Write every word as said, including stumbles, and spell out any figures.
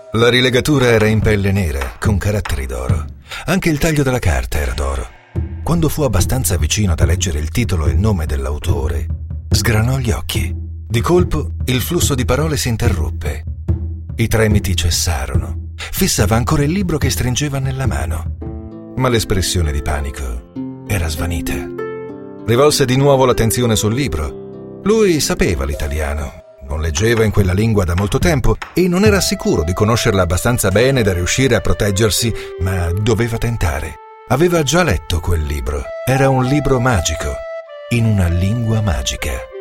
La rilegatura era in pelle nera, con caratteri d'oro. Anche il taglio della carta era d'oro. Quando fu abbastanza vicino da leggere il titolo e il nome dell'autore, sgranò gli occhi. Di colpo, il flusso di parole si interruppe. I tremiti cessarono. Fissava ancora il libro che stringeva nella mano. Ma l'espressione di panico era svanita. Rivolse di nuovo l'attenzione sul libro. Lui sapeva l'italiano. Non leggeva in quella lingua da molto tempo e non era sicuro di conoscerla abbastanza bene da riuscire a proteggersi, ma doveva tentare. Aveva già letto quel libro. Era un libro magico, in una lingua magica.